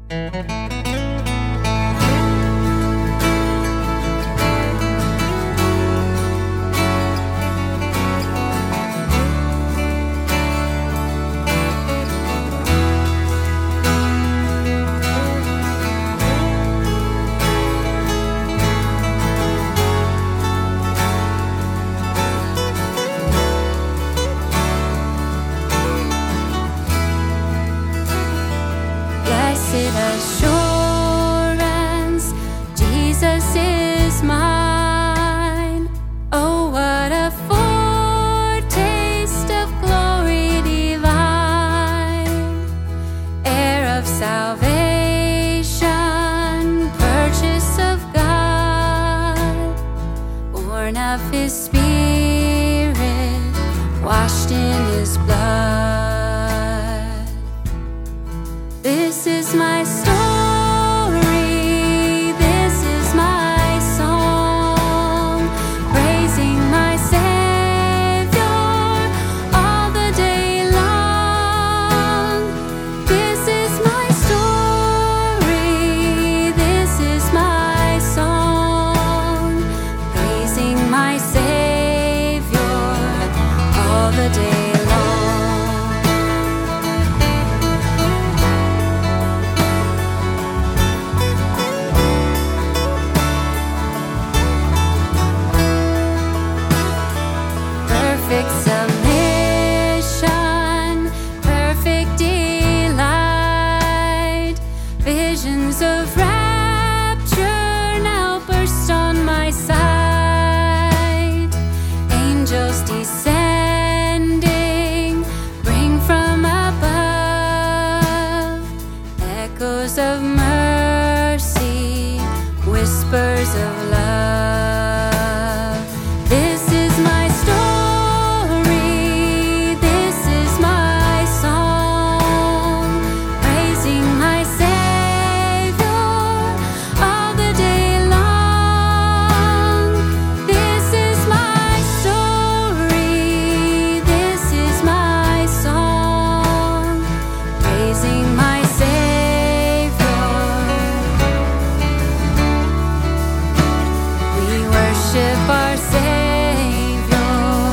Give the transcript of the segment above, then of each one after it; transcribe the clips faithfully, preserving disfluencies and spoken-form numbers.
Assurance, Jesus is mine. Oh, what a foretaste of glory divine, heir of salvation, purchase of God, born of His Spirit, washed in His blood. This is my story, this is my song, praising my Savior all the day long. This is my story, this is my song, praising my Savior all the day long. Perfect submission, perfect delight, visions of rapture now burst on my sight. Angels descending, bring from above echoes of mercy, whispers of love. This is my story. Our Savior,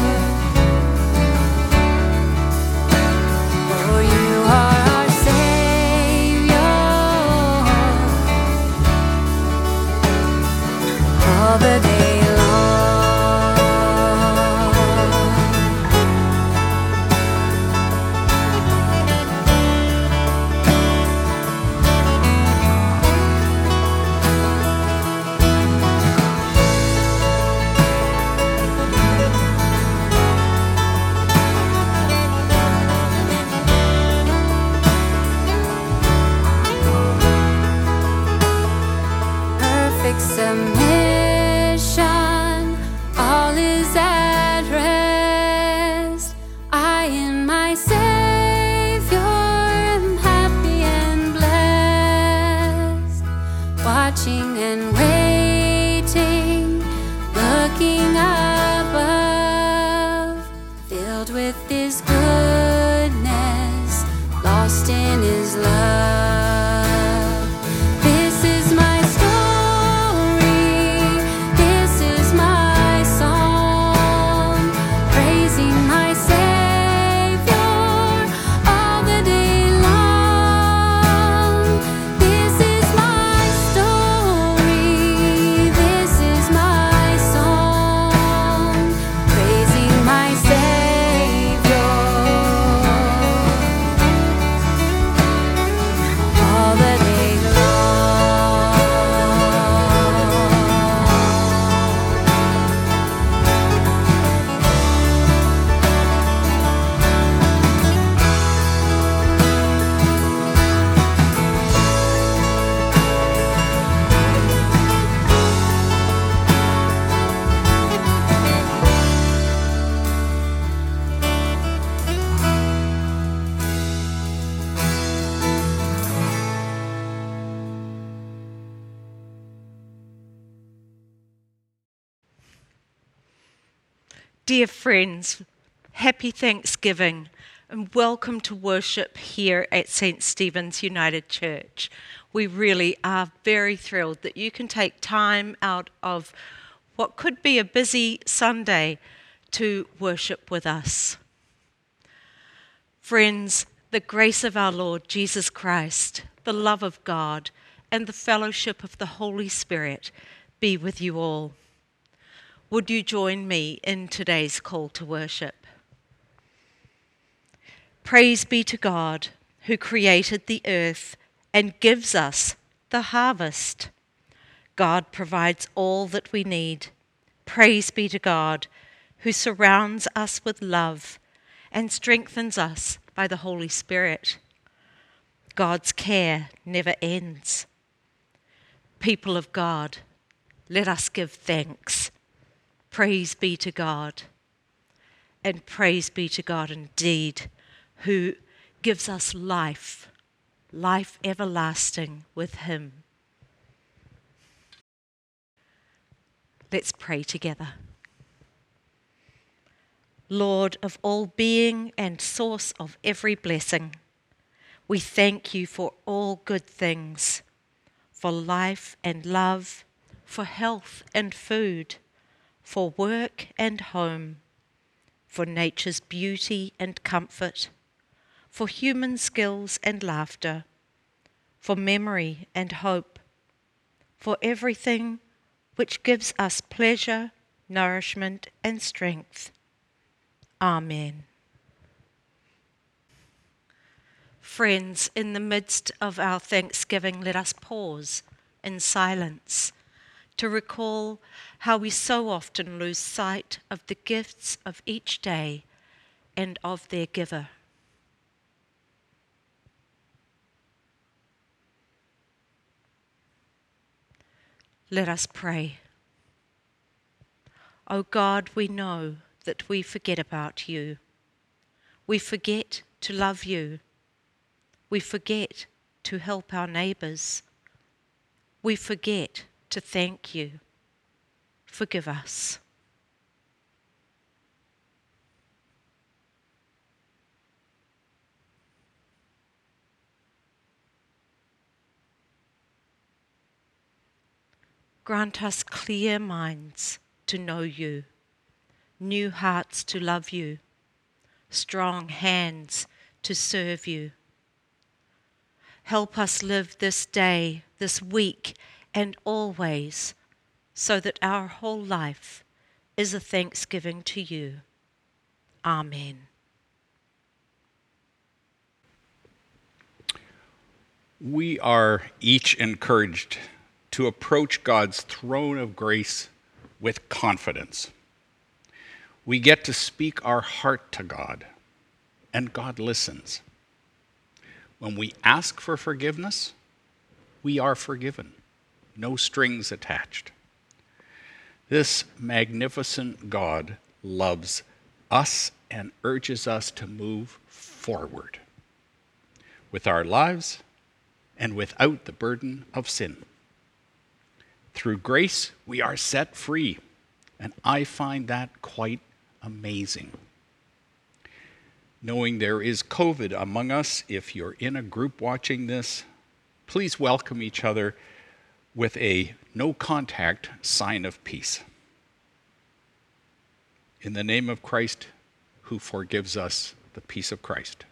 for you are our Savior, all the day long. Submission, all is at rest. I in my Savior am happy and blessed, watching and waiting, looking above, filled with His goodness, lost in His love. Dear friends, happy Thanksgiving. and welcome to worship here at Saint Stephen's United Church. We really are very thrilled that you can take time out of what could be a busy Sunday to worship with us. Friends, the grace of our Lord Jesus Christ, the love of God, and the fellowship of the Holy Spirit be with you all. Would you join me in today's call to worship? Praise be to God, who created the earth and gives us the harvest. God provides all that we need. Praise be to God, who surrounds us with love and strengthens us by the Holy Spirit. God's care never ends. People of God, let us give thanks. Praise be to God. And praise be to God indeed, who gives us life, life everlasting with him. Let's pray together. Lord of all being and source of every blessing, we thank you for all good things, for life and love, for health and food, for work and home, for nature's beauty and comfort, for human skills and laughter, for memory and hope, for everything which gives us pleasure, nourishment, and strength. Amen. Friends, in the midst of our thanksgiving, let us pause in silence to recall how we so often lose sight of the gifts of each day and of their giver. Let us pray. O God, we know that we forget about you. We forget to love you. We forget to help our neighbours. We forget to thank you. Forgive us. Grant us clear minds to know you, new hearts to love you, strong hands to serve you. Help us live this day, this week, and always, so that our whole life is a thanksgiving to you. Amen. We are each encouraged to approach God's throne of grace with confidence. We get to speak our heart to God, and God listens. When we ask for forgiveness, we are forgiven, no strings attached. This magnificent God loves us and urges us to move forward with our lives and without the burden of sin. Through grace, we are set free, and I find that quite amazing. Knowing there is COVID among us, if you're in a group watching this, please welcome each other with a no contact sign of peace. In the name of Christ, who forgives us, the peace of Christ.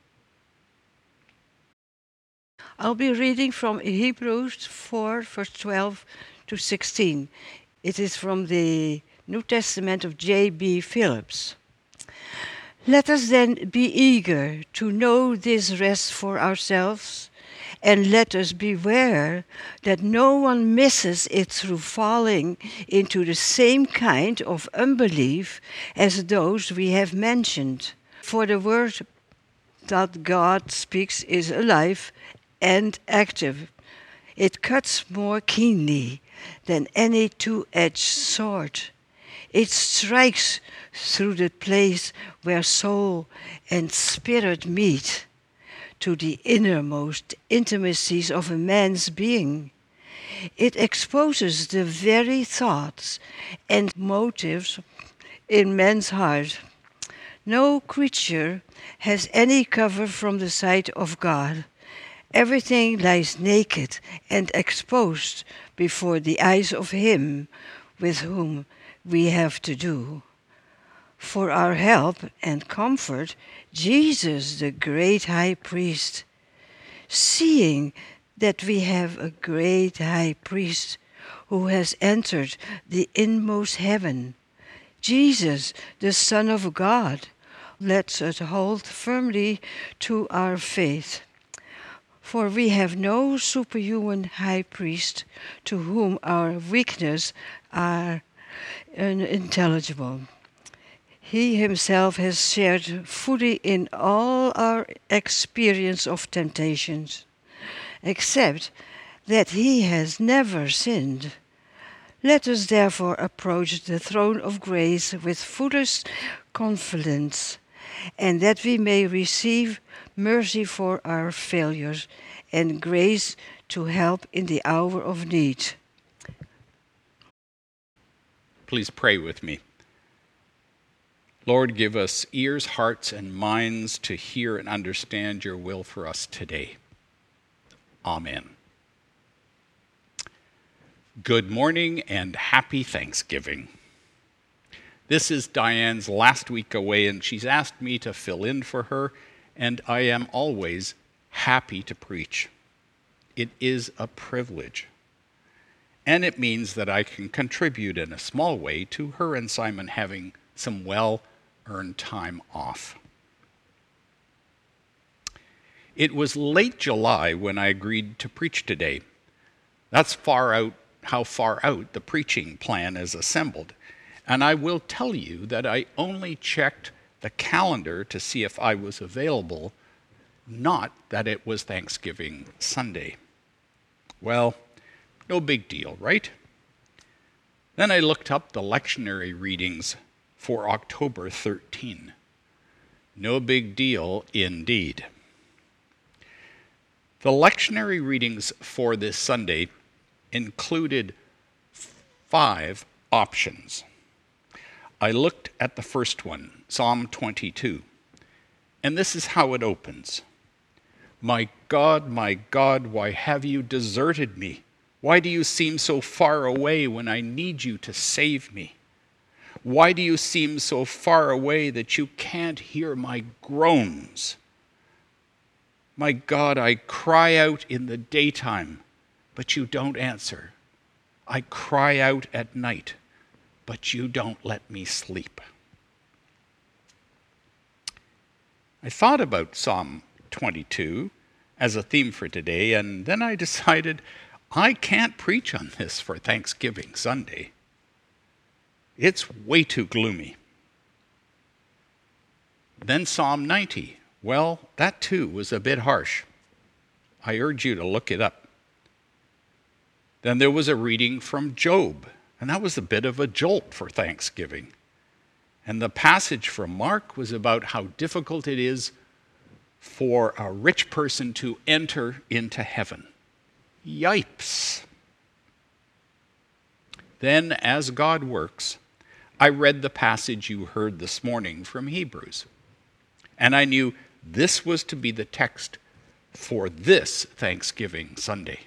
I'll be reading from Hebrews four, verse twelve to sixteen. It is from the New Testament of J B Phillips. Let us then be eager to know this rest for ourselves, and let us beware that no one misses it through falling into the same kind of unbelief as those we have mentioned. For the word that God speaks is alive and active. It cuts more keenly than any two-edged sword. It strikes through the place where soul and spirit meet, to the innermost intimacies of a man's being. It exposes the very thoughts and motives in man's heart. No creature has any cover from the sight of God. Everything lies naked and exposed before the eyes of Him with whom we have to do. For our help and comfort, Jesus, the great high priest, seeing that we have a great high priest who has entered the inmost heaven, Jesus, the Son of God, let us hold firmly to our faith. For we have no superhuman high priest to whom our weakness are unintelligible. He himself has shared fully in all our experience of temptations, except that he has never sinned. Let us therefore approach the throne of grace with fullest confidence, and that we may receive mercy for our failures and grace to help in the hour of need. Please pray with me. Lord, give us ears, hearts, and minds to hear and understand your will for us today. Amen. Good morning and happy Thanksgiving. This is Diane's last week away, and she's asked me to fill in for her, and I am always happy to preach. It is a privilege, and it means that I can contribute in a small way to her and Simon having some well-earned time off. It was late July when I agreed to preach today. That's far out, how far out the preaching plan is assembled. And I will tell you that I only checked the calendar to see if I was available, not that it was Thanksgiving Sunday. Well, no big deal, right? Then I looked up the lectionary readings for October thirteenth. No big deal indeed. The lectionary readings for this Sunday included five options. I looked at the first one, Psalm twenty-two, and this is how it opens. My God, my God, why have you deserted me? Why do you seem so far away when I need you to save me? Why do you seem so far away that you can't hear my groans? My God, I cry out in the daytime, but you don't answer. I cry out at night, but you don't let me sleep. I thought about Psalm twenty-two as a theme for today, and then I decided I can't preach on this for Thanksgiving Sunday. It's way too gloomy. Then Psalm ninety. Well, that too was a bit harsh. I urge you to look it up. Then there was a reading from Job, and that was a bit of a jolt for Thanksgiving. And the passage from Mark was about how difficult it is for a rich person to enter into heaven. Yipes. Then, as God works, I read the passage you heard this morning from Hebrews, and I knew this was to be the text for this Thanksgiving Sunday.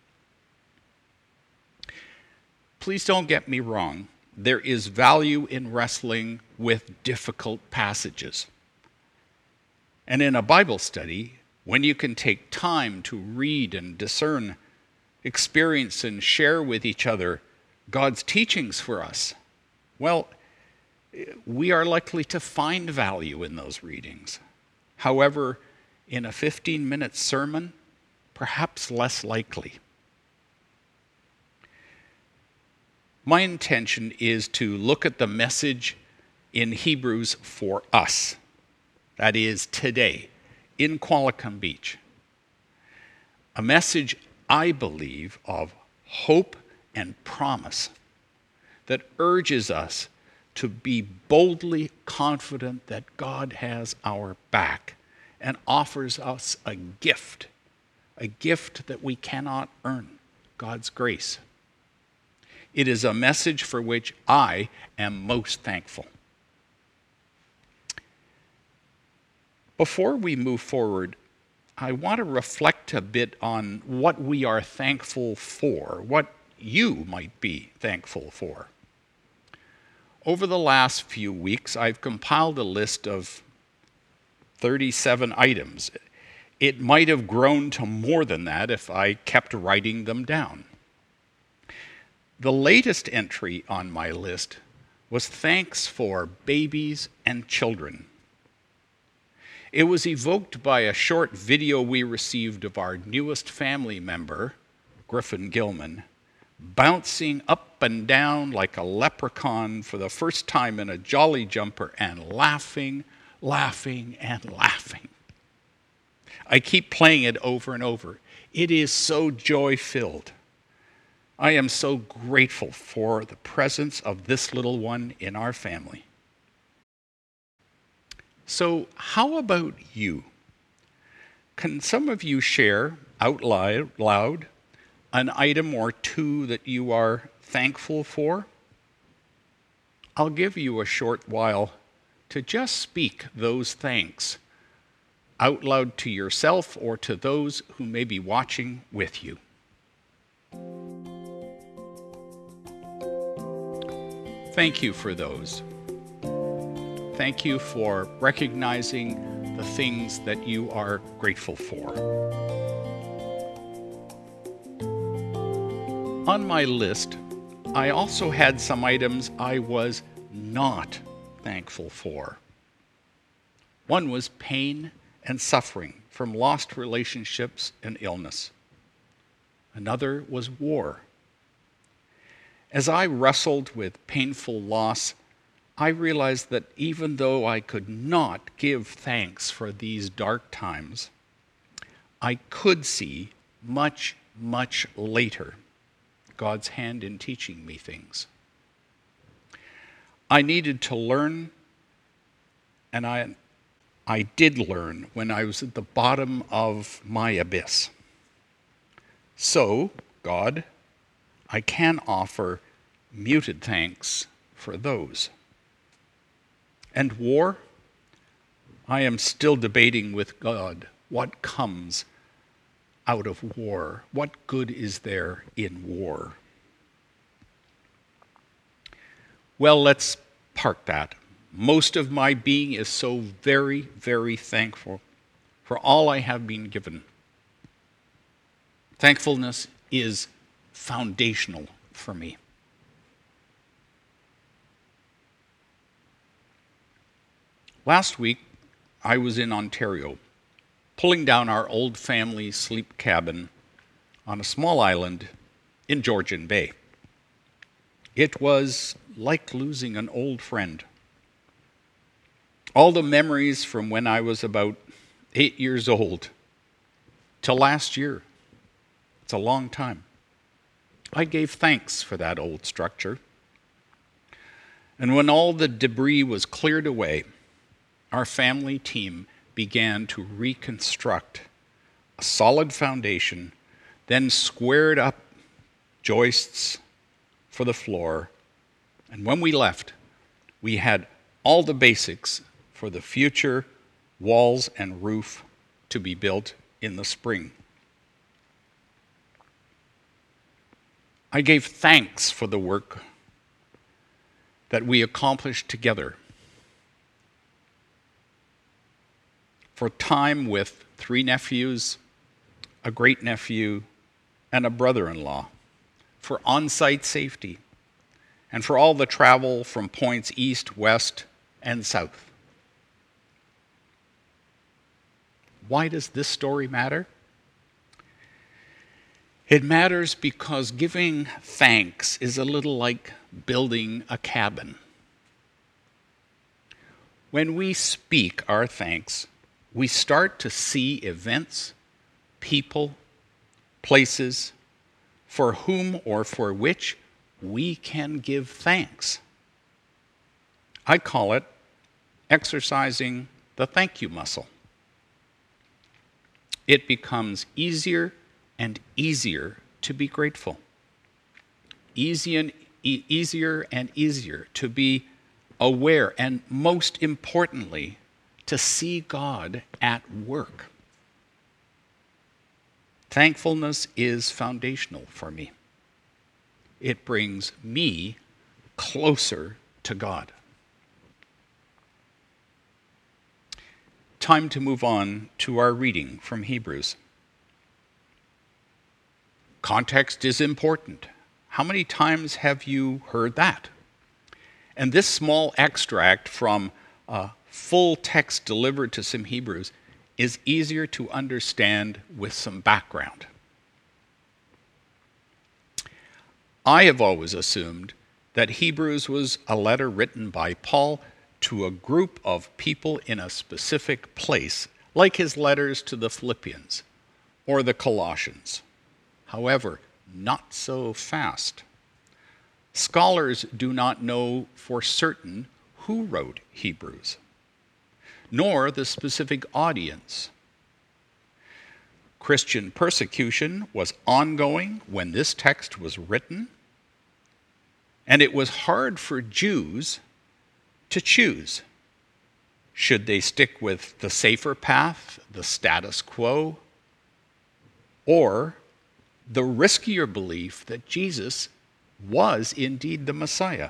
Please don't get me wrong. There is value in wrestling with difficult passages. And in a Bible study, when you can take time to read and discern, experience and share with each other God's teachings for us, well, we are likely to find value in those readings. However, in a fifteen-minute sermon, perhaps less likely. My intention is to look at the message in Hebrews for us. That is today, in Qualicum Beach. A message, I believe, of hope and promise that urges us to be boldly confident that God has our back and offers us a gift, a gift that we cannot earn, God's grace. It is a message for which I am most thankful. Before we move forward, I want to reflect a bit on what we are thankful for, what you might be thankful for. Over the last few weeks, I've compiled a list of thirty-seven items. It might have grown to more than that if I kept writing them down. The latest entry on my list was thanks for babies and children. It was evoked by a short video we received of our newest family member, Griffin Gilman, bouncing up and down like a leprechaun for the first time in a jolly jumper and laughing, laughing, and laughing. I keep playing it over and over. It is so joy-filled. I am so grateful for the presence of this little one in our family. So how about you? Can some of you share out loud an item or two that you are thankful for? I'll give you a short while to just speak those thanks out loud to yourself or to those who may be watching with you. Thank you for those. Thank you for recognizing the things that you are grateful for. On my list, I also had some items I was not thankful for. One was pain and suffering from lost relationships and illness. Another was war. As I wrestled with painful loss, I realized that even though I could not give thanks for these dark times, I could see much, much later God's hand in teaching me things. I needed to learn, and I, I did learn when I was at the bottom of my abyss. So, God, I can offer muted thanks for those. And war, I am still debating with God what comes out of war. What good is there in war? Well, let's park that. Most of my being is so very, very thankful for all I have been given. Thankfulness is foundational for me. Last week, I was in Ontario, pulling down our old family sleep cabin on a small island in Georgian Bay. It was like losing an old friend. All the memories from when I was about eight years old till last year. It's a long time. I gave thanks for that old structure. And when all the debris was cleared away, our family team began to reconstruct a solid foundation, then squared up joists for the floor. And when we left, we had all the basics for the future walls and roof to be built in the spring. I gave thanks for the work that we accomplished together, for time with three nephews, a great-nephew, and a brother-in-law, for on-site safety, and for all the travel from points east, west, and south. Why does this story matter? It matters because giving thanks is a little like building a cabin. When we speak our thanks, we start to see events, people, places, for whom or for which we can give thanks. I call it exercising the thank you muscle. It becomes easier and easier to be grateful. Easy and e- easier and easier to be aware, and most importantly, to see God at work. Thankfulness is foundational for me. It brings me closer to God. Time to move on to our reading from Hebrews. Context is important. How many times have you heard that? And this small extract from a full text delivered to some Hebrews is easier to understand with some background. I have always assumed that Hebrews was a letter written by Paul to a group of people in a specific place, like his letters to the Philippians or the Colossians. However, not so fast. Scholars do not know for certain who wrote Hebrews, nor the specific audience. Christian persecution was ongoing when this text was written, and it was hard for Jews to choose. Should they stick with the safer path, the status quo, or the riskier belief that Jesus was indeed the Messiah?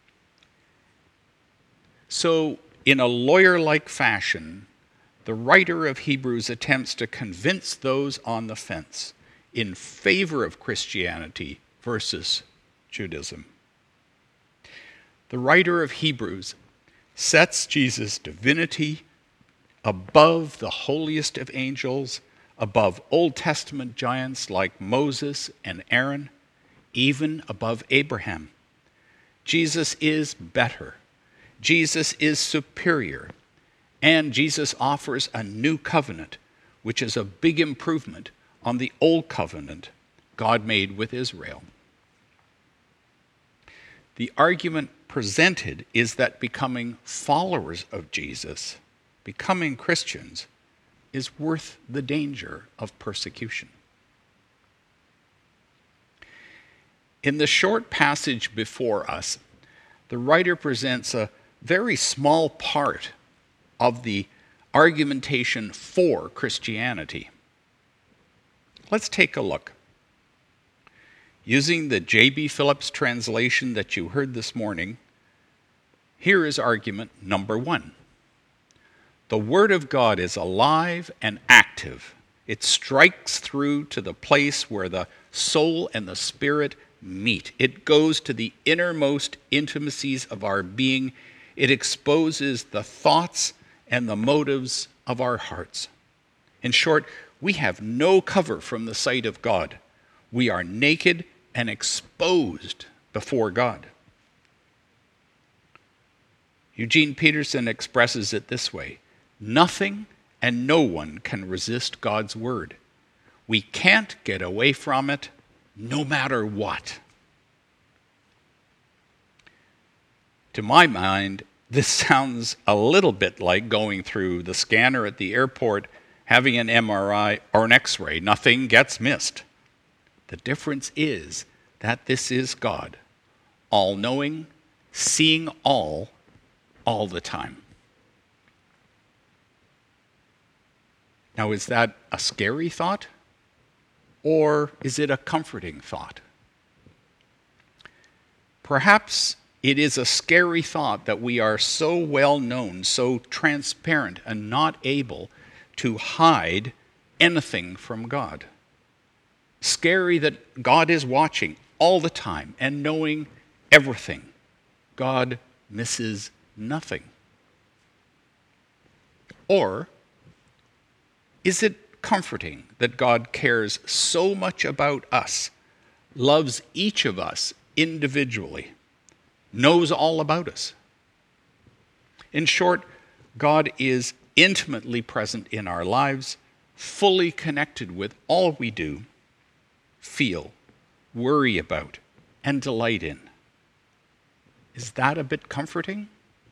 So, in a lawyer-like fashion, the writer of Hebrews attempts to convince those on the fence in favor of Christianity versus Judaism. The writer of Hebrews sets Jesus' divinity above the holiest of angels, above Old Testament giants like Moses and Aaron, even above Abraham. Jesus is better. Jesus is superior. And Jesus offers a new covenant, which is a big improvement on the old covenant God made with Israel. The argument presented is that becoming followers of Jesus, becoming Christians, is worth the danger of persecution. In the short passage before us, the writer presents a very small part of the argumentation for Christianity. Let's take a look. Using the J B Phillips translation that you heard this morning, here is argument number one. The Word of God is alive and active. It strikes through to the place where the soul and the spirit meet. It goes to the innermost intimacies of our being. It exposes the thoughts and the motives of our hearts. In short, we have no cover from the sight of God. We are naked and exposed before God. Eugene Peterson expresses it this way: nothing and no one can resist God's word. We can't get away from it, no matter what. To my mind, this sounds a little bit like going through the scanner at the airport, having an M R I or an X-ray. Nothing gets missed. The difference is that this is God, all-knowing, seeing all, all the time. Now, is that a scary thought, or is it a comforting thought? Perhaps it is a scary thought that we are so well known, so transparent, and not able to hide anything from God. Scary that God is watching all the time and knowing everything. God misses nothing. Or is it comforting that God cares so much about us, loves each of us individually, knows all about us? In short, God is intimately present in our lives, fully connected with all we do, feel, worry about, and delight in. Is that a bit comforting?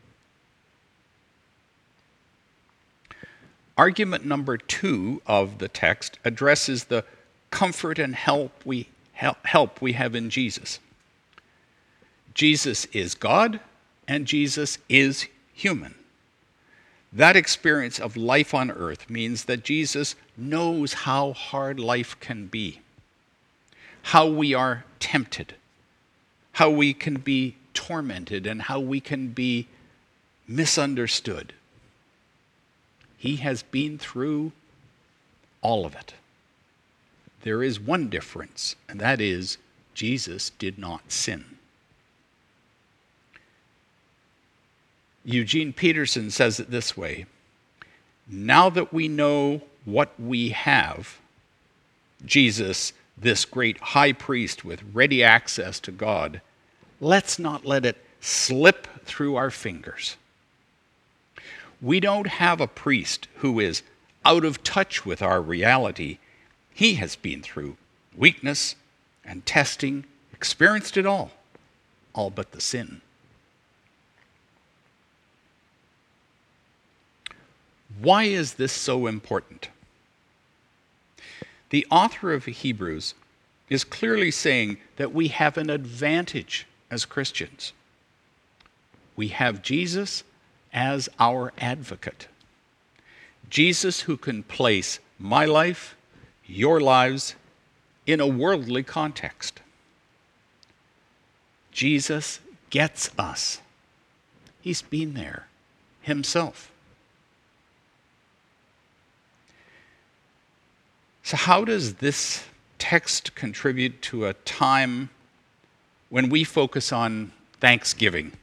Argument number two of the text addresses the comfort and help we help we have in Jesus. Jesus is God and Jesus is human. That experience of life on earth means that Jesus knows how hard life can be, how we are tempted, how we can be tormented, and how we can be misunderstood. He has been through all of it. There is one difference, and that is Jesus did not sin. Eugene Peterson says it this way: now that we know what we have, Jesus, this great high priest with ready access to God, let's not let it slip through our fingers. We don't have a priest who is out of touch with our reality. He has been through weakness and testing, experienced it all, all but the sin. Why is this so important? The author of Hebrews is clearly saying that we have an advantage as Christians. We have Jesus as our advocate. Jesus who can place my life, your lives, in a worldly context. Jesus gets us. He's been there himself. So how does this text contribute to a time when we focus on Thanksgiving?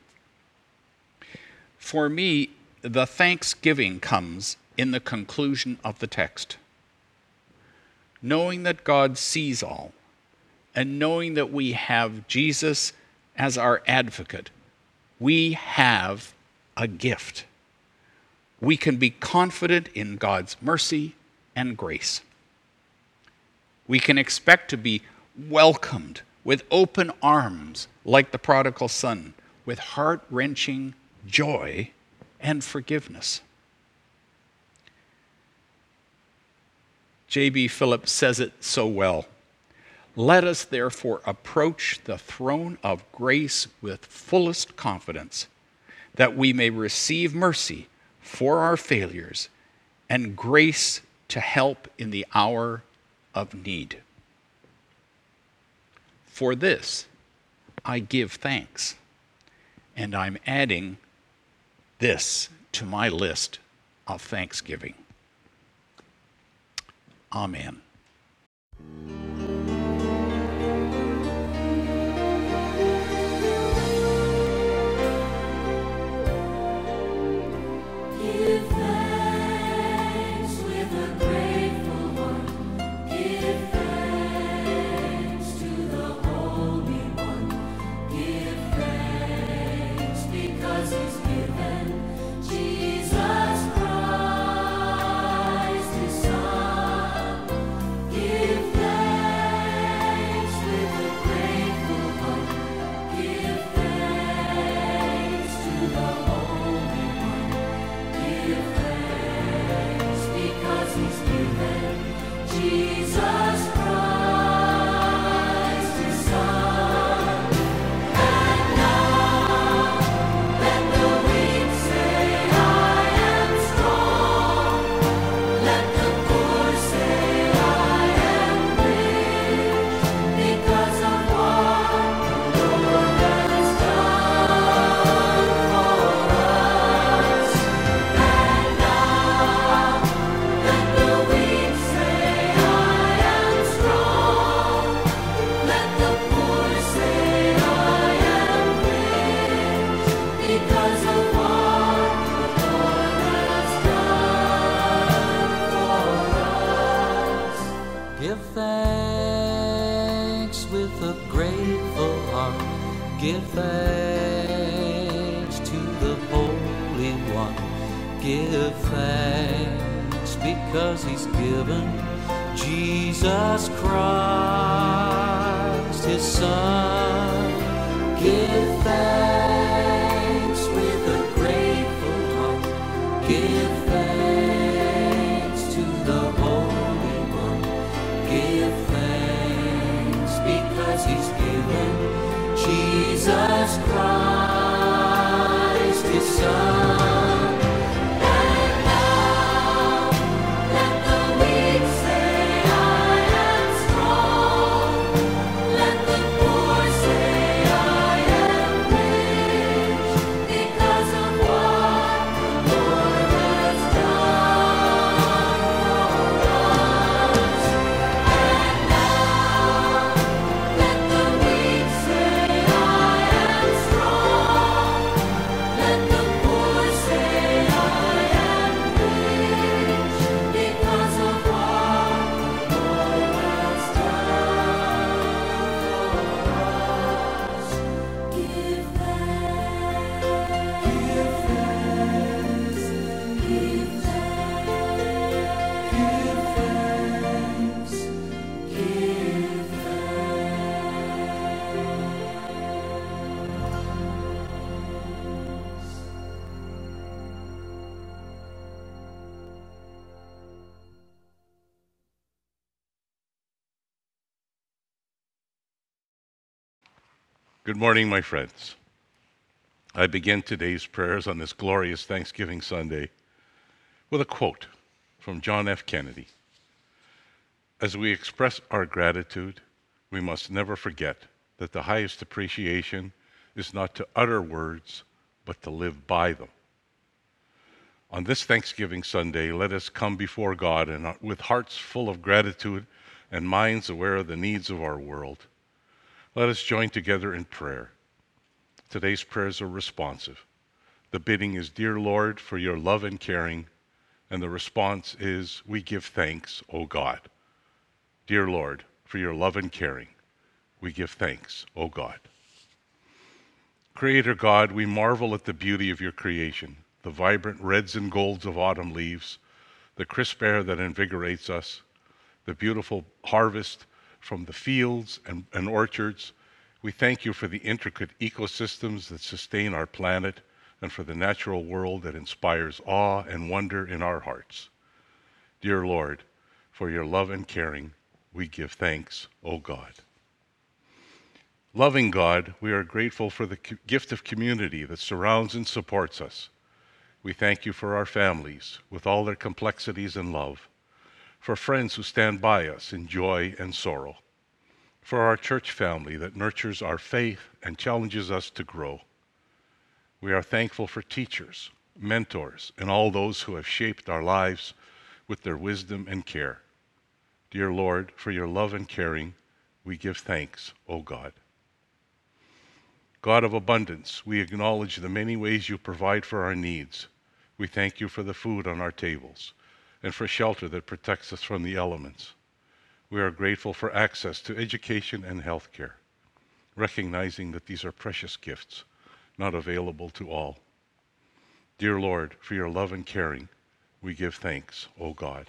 For me, the thanksgiving comes in the conclusion of the text. Knowing that God sees all, and knowing that we have Jesus as our advocate, we have a gift. We can be confident in God's mercy and grace. We can expect to be welcomed with open arms like the prodigal son, with heart-wrenching joy and forgiveness. J B Phillips says it so well. Let us therefore approach the throne of grace with fullest confidence, that we may receive mercy for our failures and grace to help in the hour of need. For this I give thanks, and I'm adding this to my list of thanksgiving. Amen. Give thanks with a grateful heart. Give thanks to the Holy One. Give thanks because He's given Jesus Christ, His Son. Give thanks with a grateful heart. Give thanks to the Holy One. Give thanks because He's given Jesus Christ, His Son. And now let the weak say, I am strong. Let the poor say, I am rich, because of what the Lord has done for us. And now let the weak say, I am strong. Let the poor say, I am rich, because of what the Lord has done for us. Give thanks with a grateful heart. Give thanks to the Holy One. Give thanks because He's given Jesus Christ, His Son. Give thanks with a grateful heart. Give thanks to the Holy One. Give thanks because He's given Jesus Christ, His Son. And Good morning, my friends. I begin today's prayers on this glorious Thanksgiving Sunday with a quote from John F. Kennedy. As we express our gratitude, we must never forget that the highest appreciation is not to utter words, but to live by them. On this Thanksgiving Sunday, let us come before God and with hearts full of gratitude and minds aware of the needs of our world. Let us join together in prayer. Today's prayers are responsive. The bidding is, Dear Lord, for your love and caring, and the response is, we give thanks, O God. Dear Lord, for your love and caring, we give thanks, O God. Creator God, we marvel at the beauty of your creation, the vibrant reds and golds of autumn leaves, the crisp air that invigorates us, the beautiful harvest from the fields and, and orchards. We thank you for the intricate ecosystems that sustain our planet and for the natural world that inspires awe and wonder in our hearts. Dear Lord, for your love and caring, we give thanks, O God. Loving God, we are grateful for the gift of community that surrounds and supports us. We thank you for our families with all their complexities and love, for friends who stand by us in joy and sorrow, for our church family that nurtures our faith and challenges us to grow. We are thankful for teachers, mentors, and all those who have shaped our lives with their wisdom and care. Dear Lord, for your love and caring, we give thanks, O God. God of abundance, we acknowledge the many ways you provide for our needs. We thank you for the food on our tables and for shelter that protects us from the elements. We are grateful for access to education and health care, recognizing that these are precious gifts, not available to all. Dear Lord, for your love and caring, we give thanks, O God.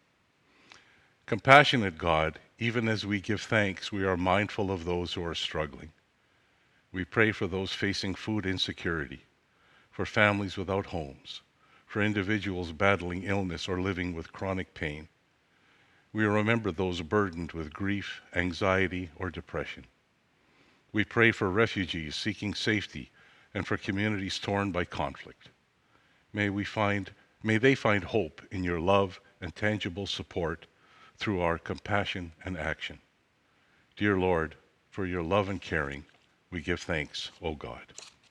Compassionate God, even as we give thanks, we are mindful of those who are struggling. We pray for those facing food insecurity, for families without homes, for individuals battling illness or living with chronic pain. We remember those burdened with grief, anxiety, or depression. We pray for refugees seeking safety and for communities torn by conflict. May we find, may they find hope in your love and tangible support through our compassion and action. Dear Lord, for your love and caring, we give thanks, O God.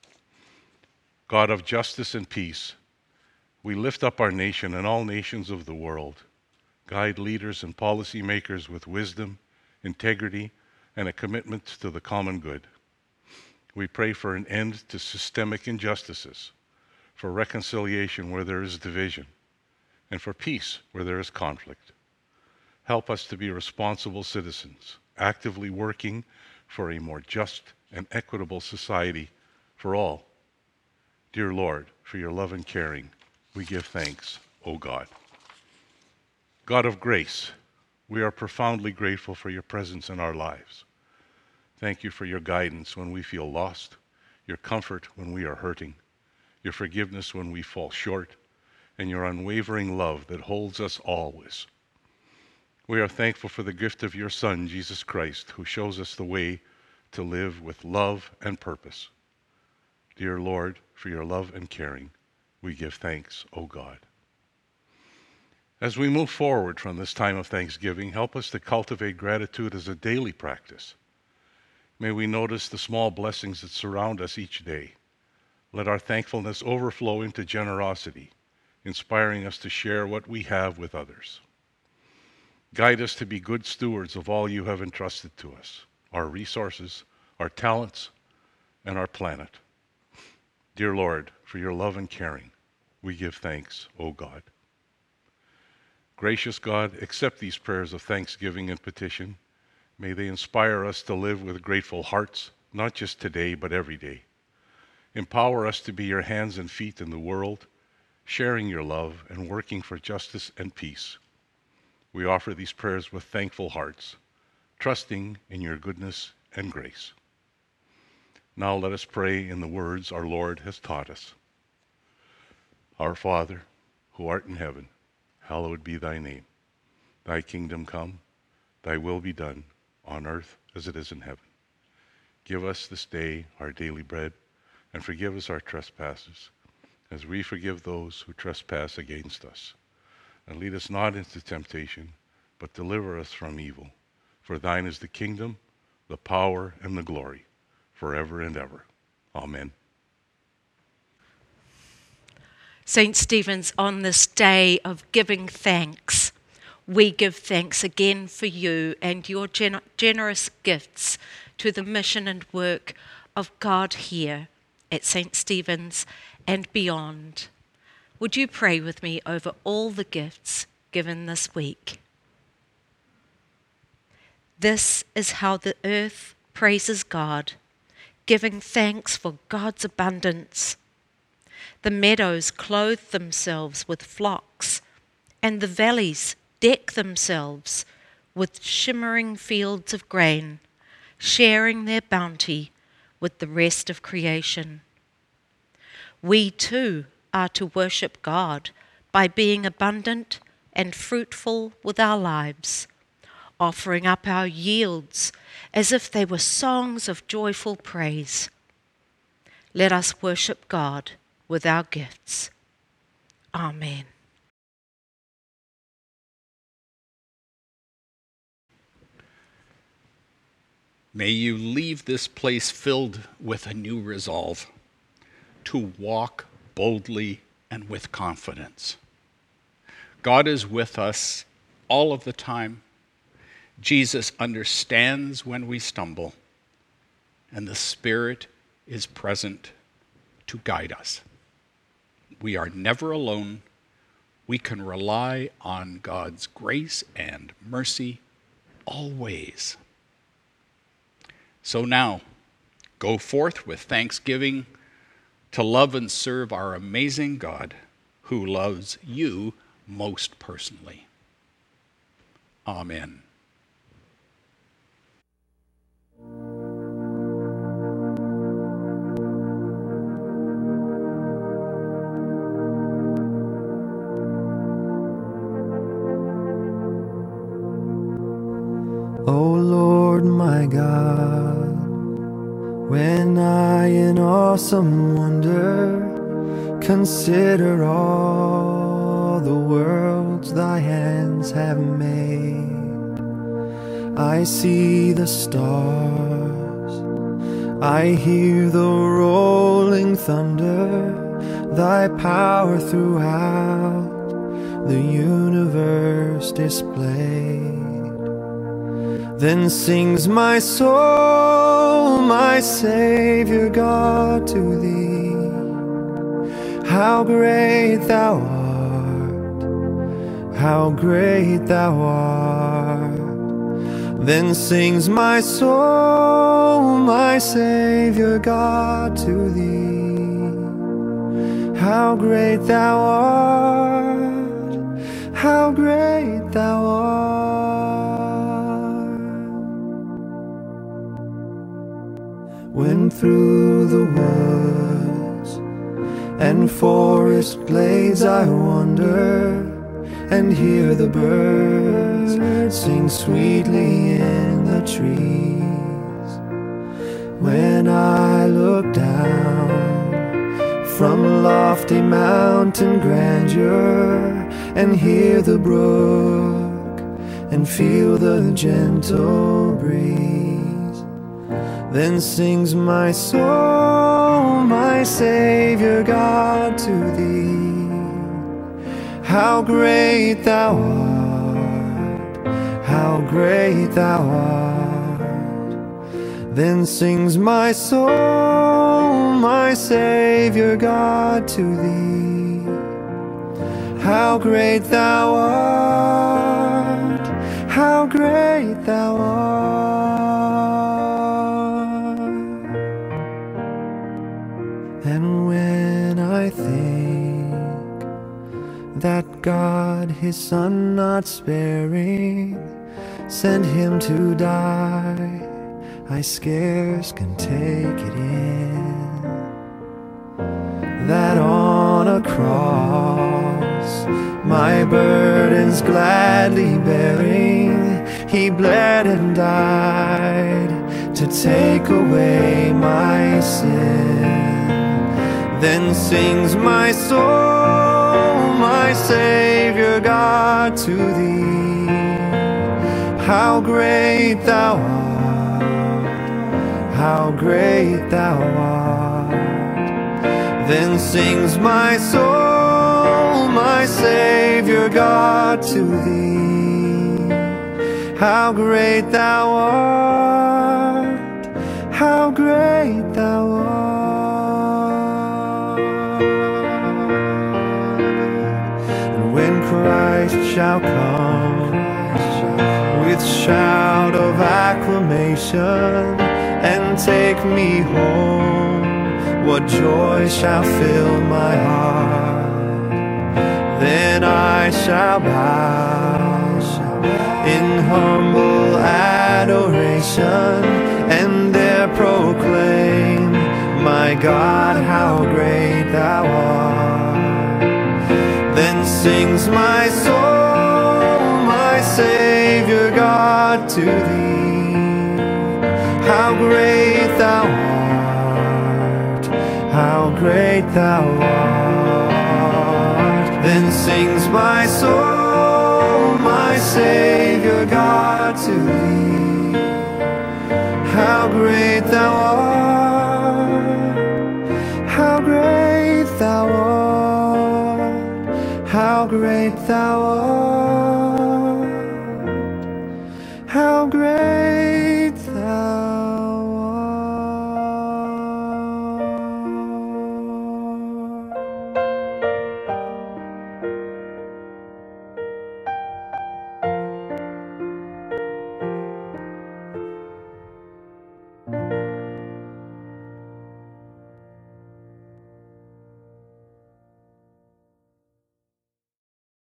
God of justice and peace, we lift up our nation and all nations of the world. Guide leaders and policymakers with wisdom, integrity, and a commitment to the common good. We pray for an end to systemic injustices, for reconciliation where there is division, and for peace where there is conflict. Help us to be responsible citizens, actively working for a more just and equitable society for all. Dear Lord, for your love and caring, we give thanks, O God. God of grace, we are profoundly grateful for your presence in our lives. Thank you for your guidance when we feel lost, your comfort when we are hurting, your forgiveness when we fall short, and your unwavering love that holds us always. We are thankful for the gift of your Son, Jesus Christ, who shows us the way to live with love and purpose. Dear Lord, for your love and caring, we give thanks, O God. As we move forward from this time of Thanksgiving, help us to cultivate gratitude as a daily practice. May we notice the small blessings that surround us each day. Let our thankfulness overflow into generosity, inspiring us to share what we have with others. Guide us to be good stewards of all you have entrusted to us, our resources, our talents, and our planet. Dear Lord, for your love and caring, we give thanks, O God. Gracious God, accept these prayers of thanksgiving and petition. May they inspire us to live with grateful hearts, not just today, but every day. Empower us to be your hands and feet in the world, sharing your love and working for justice and peace. We offer these prayers with thankful hearts, trusting in your goodness and grace. Now let us pray in the words our Lord has taught us. Our Father, who art in heaven, hallowed be thy name. Thy kingdom come, thy will be done, on earth as it is in heaven. Give us this day our daily bread, and forgive us our trespasses, as we forgive those who trespass against us. And lead us not into temptation, but deliver us from evil. For thine is the kingdom, the power, and the glory, forever and ever. Amen. Saint Stephen's, on this day of giving thanks, we give thanks again for you and your gen- generous gifts to the mission and work of God here at Saint Stephen's and beyond. Would you pray with me over all the gifts given this week? This is how the earth praises God, giving thanks for God's abundance. The meadows clothe themselves with flocks, and the valleys deck themselves with shimmering fields of grain, sharing their bounty with the rest of creation. We too are to worship God by being abundant and fruitful with our lives, offering up our yields as if they were songs of joyful praise. Let us worship God with our gifts. Amen. May you leave this place filled with a new resolve to walk boldly and with confidence. God is with us all of the time. Jesus understands when we stumble, and the Spirit is present to guide us. We are never alone. We can rely on God's grace and mercy always. So now, go forth with thanksgiving to love and serve our amazing God who loves you most personally. Amen. O Lord my God, when I in awesome wonder consider all the worlds thy hands have made, I see the stars, I hear the rolling thunder, thy power throughout the universe displayed. Then sings my soul, my Savior God, to thee. How great thou art, how great thou art. Then sings my soul, my Savior God, to thee. How great thou art, how great thou art. When through the woods and forest glades I wander, and hear the birds sing sweetly in the trees, when I look down from lofty mountain grandeur, and hear the brook and feel the gentle breeze, then sings my soul, my Savior God, to thee. How great thou art, how great thou art. Then sings my soul, my Savior God, to thee. How great thou art, how great thou art. And when I think that God his Son not sparing sent him to die, I scarce can take it in, that on a cross, my burdens gladly bearing, he bled and died to take away my sin. Then sings my soul, my Savior God, to thee. How great thou art, how great thou art. Then sings my soul, my Savior God, to thee. How great thou art, how great thou art. And when Christ shall come with shout of acclamation and take me home, what joy shall fill my heart. Then I shall bow in humble adoration and there proclaim, my God, how great thou art. Then sings my soul, my Savior God, to thee. How great thou art, how great thou art. Then sings my soul, my Savior God, to thee. How great thou art, how great thou art, how great thou art.